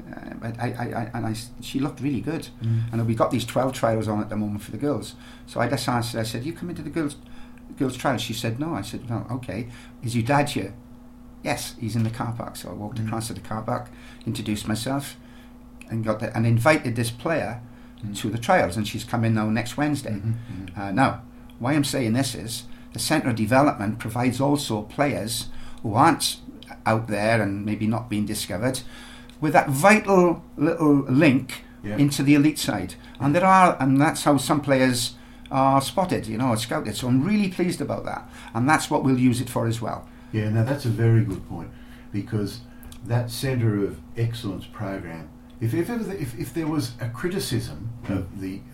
she looked really good. And we got these 12 trials on at the moment for the girls. So I just asked her, I said, you come into the girls trials? She said, no. I said, well, okay. Is your dad here? Yes, he's in the car park. So I walked across to the car park, introduced myself, and and invited this player to the trials. And she's coming now next Wednesday. Now, why I'm saying this is the Centre of Development provides also players who aren't out there and maybe not being discovered with that vital little link into the elite side, and that's how some players are spotted, or scouted. So I'm really pleased about that, and that's what we'll use it for as well. Now that's a very good point, because that Centre of Excellence program, if there was a criticism of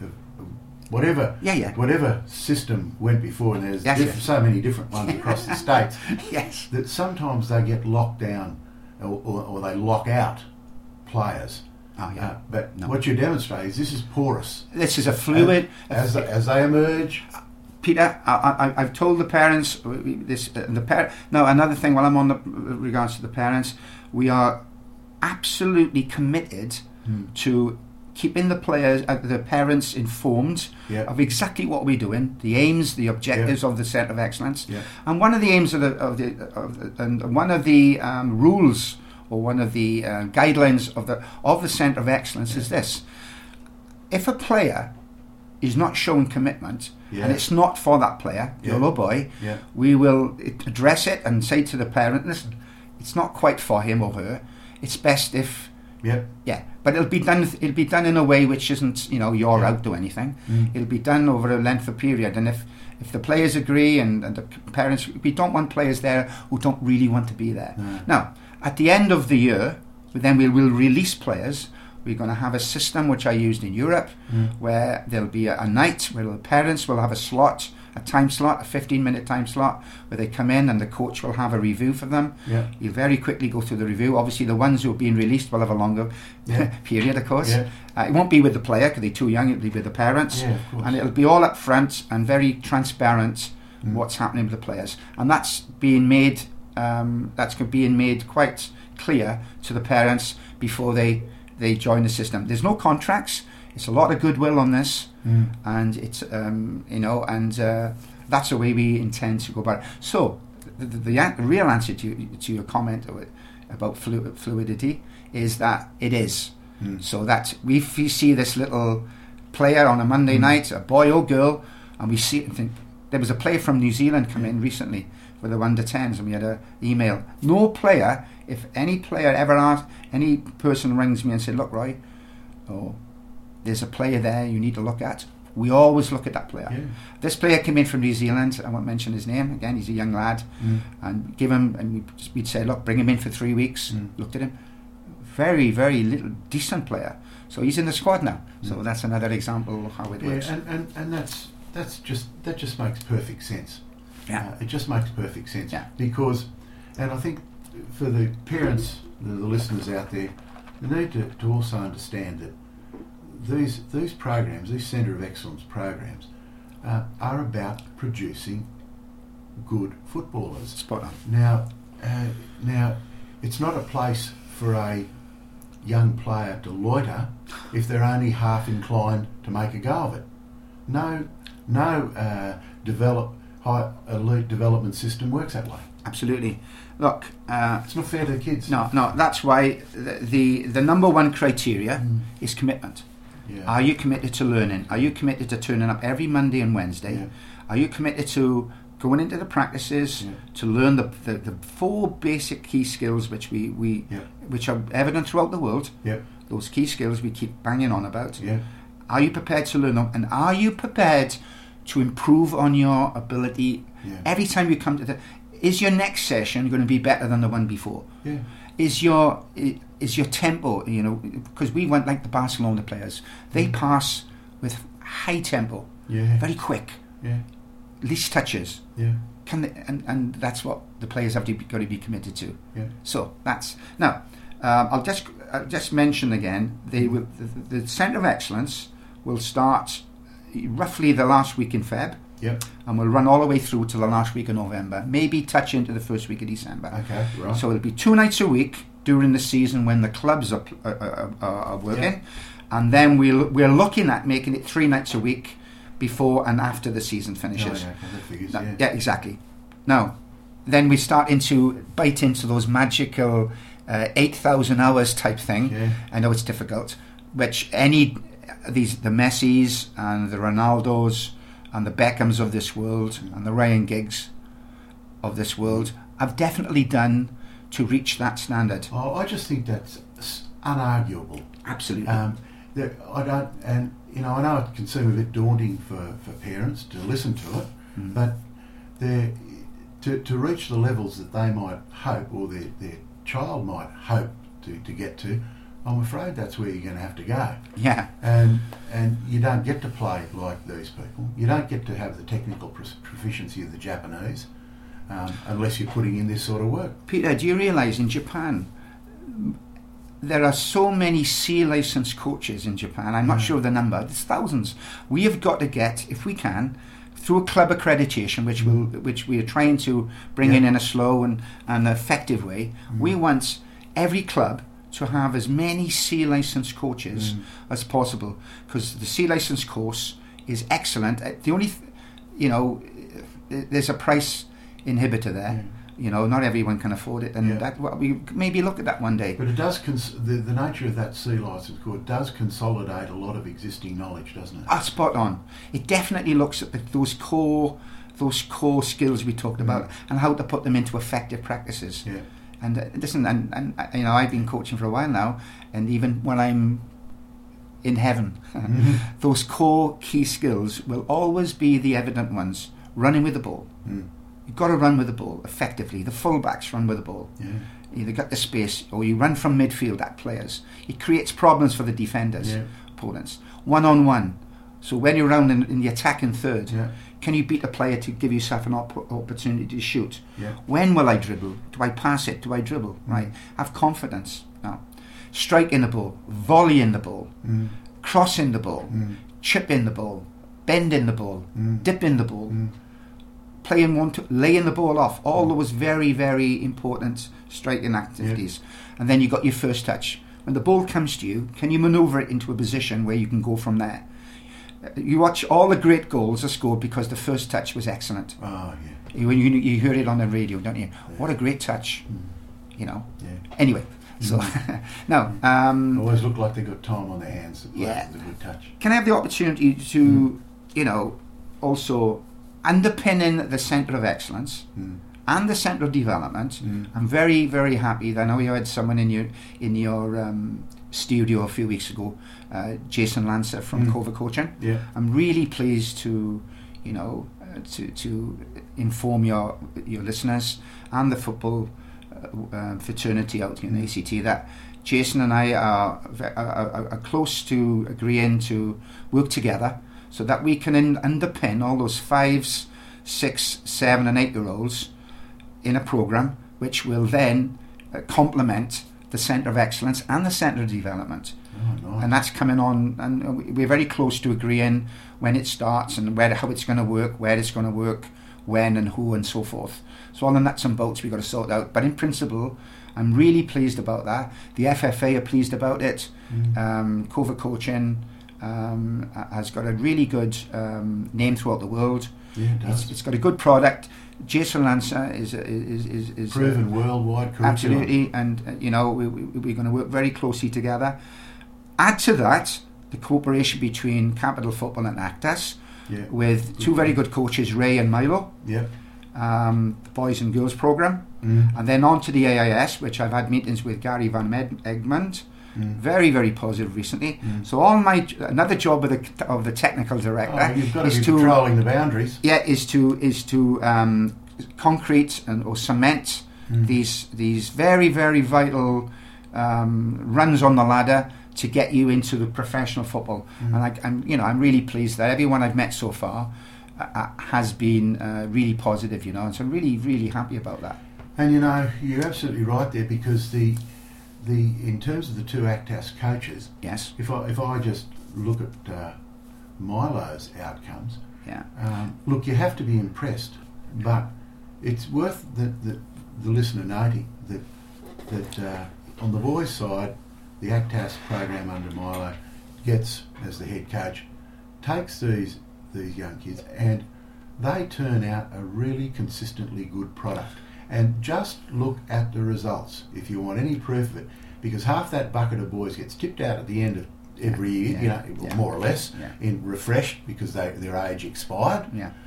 whatever system went before, and there's so many different ones across the states, that sometimes they get locked down or they lock out players. But what you demonstrate is this is porous. This is a fluid. As they emerge. Peter, I've told the parents this. Now, another thing, while I'm on the regards to the parents, we are absolutely committed to keeping the players, the parents informed of exactly what we're doing, the aims, the objectives of the Centre of Excellence, and one of the aims and one of the rules, or one of the guidelines of the Centre of Excellence is this: if a player is not showing commitment, and it's not for that player, girl or boy, we will address it and say to the parent, listen, it's not quite for him or her. It's best if. But it'll be done in a way which isn't, you're out to anything. It'll be done over a length of period, and if the players agree and the parents, we don't want players there who don't really want to be there. Now, at the end of the year, then we will release players. We're going to have a system which I used in Europe, where there'll be a night where the parents will have a time slot, a 15-minute time slot, where they come in and the coach will have a review for them. You'll very quickly go through the review. Obviously, the ones who are being released will have a longer period, of course. It won't be with the player because they're too young. It'll be with the parents, and it'll be all up front and very transparent what's happening with the players. And that's being made. That's being made quite clear to the parents before they join the system. There's no contracts. It's a lot of goodwill on this, and it's that's the way we intend to go about it. So the real answer to your comment about fluidity is that it is. So that we see this little player on a Monday night, a boy or girl, and we see it and think, there was a player from New Zealand come in recently with the under-10s, and we had an email. No player, if any player ever asked, any person rings me and said, look, Roy, there's a player there you need to look at, we always look at that player. Yeah. This player came in from New Zealand. I won't mention his name again. He's a young lad, and we'd say, look, bring him in for 3 weeks. Looked at him, very, very little decent player. So he's in the squad now. So that's another example of how it works. And that just makes perfect sense. Yeah. It just makes perfect sense. Yeah. Because, and I think for the parents, the listeners out there, they need to also understand that these programs, these Centre of Excellence programs, are about producing good footballers. Spot on. Now, it's not a place for a young player to loiter if they're only half inclined to make a go of it. No elite development system works that way. Absolutely. Look, it's not fair to the kids. No. That's why the number one criteria is commitment. Yeah. Are you committed to learning? Are you committed to turning up every Monday and Wednesday? Yeah. Are you committed to going into the practices to learn the 4 basic key skills which which are evident throughout the world? Yeah. Those key skills we keep banging on about. Yeah. Are you prepared to learn them? And are you prepared to improve on your ability every time you come to is your next session going to be better than the one before? Yeah. Is your tempo, because we went like the Barcelona players, they pass with high tempo, very quick, least touches. Yeah. And that's what the players have got to be committed to. Yeah. So that's now. I'll just mention again. The Centre of Excellence will start roughly the last week in Feb. Yep. And we'll run all the way through till the last week of November, maybe touch into the first week of December. Okay, right. So it'll be 2 nights a week during the season when the clubs are working, and then we're looking at making it 3 nights a week before and after the season finishes. Oh, yeah, that figures, Yeah, exactly. Now, then we start to bite into those magical 8,000 hours type thing. Yeah. I know it's difficult, which the Messis and the Ronaldos and the Beckhams of this world and the Ryan Giggs of this world have definitely done to reach that standard. Oh, I just think that's unarguable. Absolutely. I know it can seem a bit daunting for parents to listen to it, but to reach the levels that they might hope or their child might hope to get to, I'm afraid that's where you're going to have to go. Yeah. And you don't get to play like these people. You don't get to have the technical proficiency of the Japanese unless you're putting in this sort of work. Peter, do you realise in Japan there are so many C-licensed coaches in Japan? I'm not sure of the number. There's thousands. We have got to get, if we can, through a club accreditation, which we are trying to bring in a slow and effective way. We want every club to have as many C-licensed coaches as possible, because the C-licensed course is excellent. The only, there's a price inhibitor there. Not everyone can afford it, and we maybe look at that one day. But it does the nature of that C-licence course does consolidate a lot of existing knowledge, doesn't it? Spot on. It definitely looks at those core skills we talked about and how to put them into effective practices. Yeah. And listen, and I've been coaching for a while now, and even when I'm in heaven, those core key skills will always be the evident ones. Running with the ball. You've got to run with the ball effectively. The fullbacks run with the ball. Yeah. You either got the space or you run from midfield at players. It creates problems for the defenders, opponents. 1-on-1. So when you're around in the attacking third, can you beat a player to give yourself an opportunity to shoot? Yeah. When will I dribble? Do I pass it? Do I dribble? Right. Have confidence. Now, striking the ball, volleying the ball, crossing the ball, chipping the ball, bending the ball, dipping the ball, playing laying the ball off. All those very, very important striking activities. And then you got your first touch. When the ball comes to you, can you manoeuvre it into a position where you can go from there? You watch all the great goals are scored because the first touch was excellent. Oh, yeah. You heard it on the radio, don't you? What a great touch. Yeah. Anyway, so now always look like they got time on their hands. It's a good touch. Can I have the opportunity to, also underpinning the Centre of Excellence and the Centre of Development? I'm very, very happy that I know you had someone in your studio a few weeks ago, Jason Lancer from Cova Coaching. Yeah. I'm really pleased to, to inform your listeners and the football fraternity out in ACT that Jason and I are close to agreeing to work together so that we can underpin all those 5s, 6, 7 and 8-year-olds in a programme which will then complement the Centre of Excellence and the Centre of Development. Oh, nice. And that's coming on, and we're very close to agreeing when it starts and how it's going to work, where it's going to work, when and who and so forth. So all the nuts and bolts we've got to sort out. But in principle, I'm really pleased about that. The FFA are pleased about it. Cova Coaching has got a really good name throughout the world. Yeah, it does. It's got a good product. Jason Lancer is proven worldwide curriculum. Absolutely, and we're going to work very closely together. Add to that the cooperation between Capital Football and Actas, with two very good coaches, Ray and Milo. Yeah. The boys and girls program, and then on to the AIS, which I've had meetings with Gary Van Egmond. Very, very positive recently. So another job of the technical director you've got to be patrolling the boundaries. Yeah, is to concrete or cement these very, very vital runs on the ladder to get you into the professional football. And I'm really pleased that everyone I've met so far has been really positive. And so I'm really, really happy about that. And you're absolutely right there, because the in terms of the two Actas coaches, yes. If I just look at Milo's outcomes, look, you have to be impressed, but it's worth the listener noting that on the boys' side, the Actas program under Milo gets, as the head coach, takes these young kids and they turn out a really consistently good product. And just look at the results if you want any proof of it, because half that bucket of boys gets tipped out at the end of every year, more or less, in refreshed because their age expired.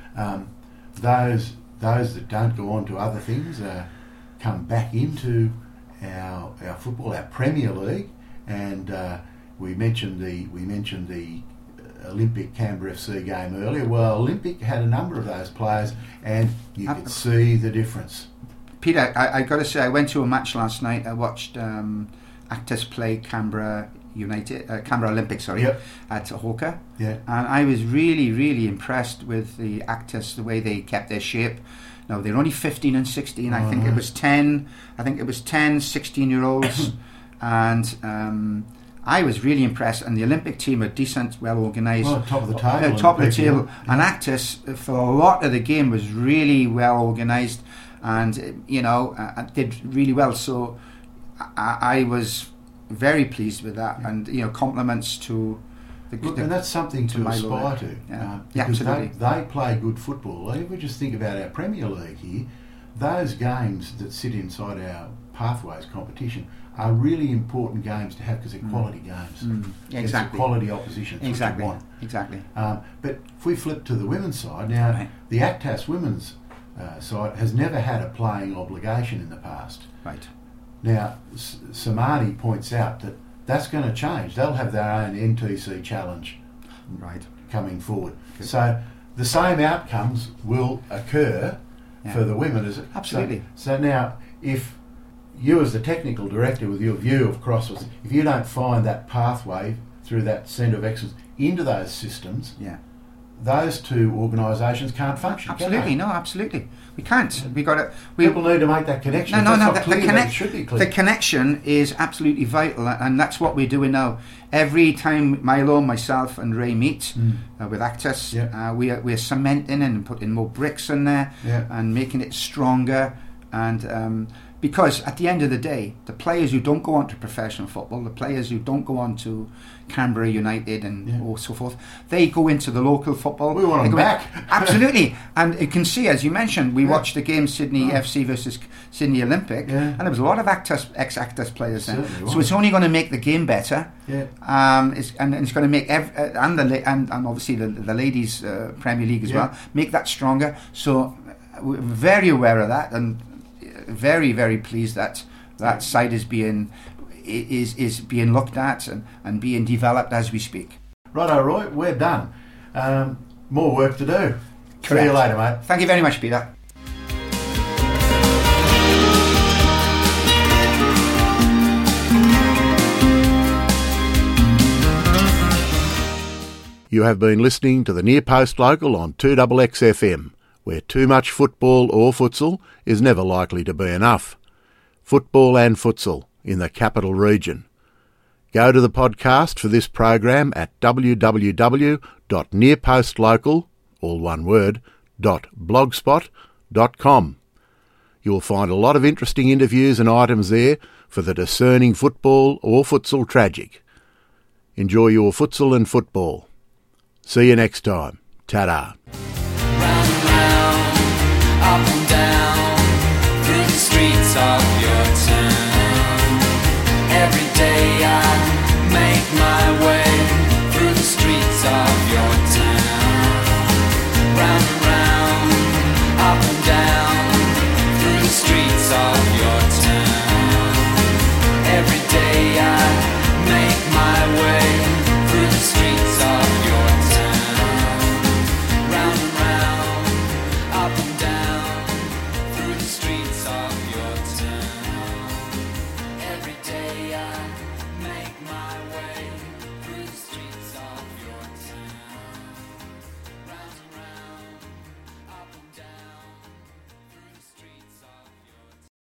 Those that don't go on to other things come back into our football, our Premier League, and we mentioned the Olympic Canberra FC game earlier. Well, Olympic had a number of those players, and you could see the difference. Peter, I got to say, I went to a match last night. I watched Actas play Canberra Olympic, at Hawker. Yeah. And I was really, really impressed with the Actas, the way they kept their shape. Now, they're only 15 and 16. I think it was 10, 16-year-olds. And I was really impressed. And the Olympic team are decent, well organised. Well, top of the table. Top of the table. Yeah. And Actas, for a lot of the game, was really well organised. And did really well. So I was very pleased with that, and compliments to and that's something to aspire to. Because they play good football. If we just think about our Premier League here, those games that sit inside our Pathways competition are really important games to have, because they're quality games. Exactly. It's a quality opposition. Exactly. What you want. Exactly. But if we flip to the women's side now, the Actas women's side has never had a playing obligation in the past. Right. Now, Samani points out that that's going to change. They'll have their own NTC challenge coming forward. Good. So the same outcomes will occur for the women. Absolutely. So now, if you as the technical director, with your view of CrossFit, if you don't find that pathway through that Centre of Excellence into those systems, those two organisations can't function. Absolutely, no, absolutely. We can't. We got to. People need to make that connection. No. The connection is absolutely vital, and that's what we're doing now. Every time Milo, myself, and Ray meet with Actas, we're cementing and putting more bricks in there and making it stronger. And because at the end of the day, the players who don't go on to professional football, the players who don't go on to Canberra United and so forth, they go into the local football. We want them back. Absolutely. And you can see, as you mentioned, we watched the game Sydney FC versus Sydney Olympic, and there was a lot of ex-Actas players there. So it's only going to make the game better. And it's going to make and obviously the ladies Premier League as well, make that stronger. So we're very aware of that, and very, very pleased that side is being is being looked at and being developed as we speak. Righto, Roy, we're done. More work to do. Correct. See you later, mate. Thank you very much, Peter. You have been listening to the Near Post Local on 2XX FM, where too much football or futsal is never likely to be enough. Football and futsal in the capital region. Go to the podcast for this program at www.nearpostlocal, all one word, .blogspot.com. You will find a lot of interesting interviews and items there for the discerning football or futsal tragic. Enjoy your futsal and football. See you next time. Ta-da.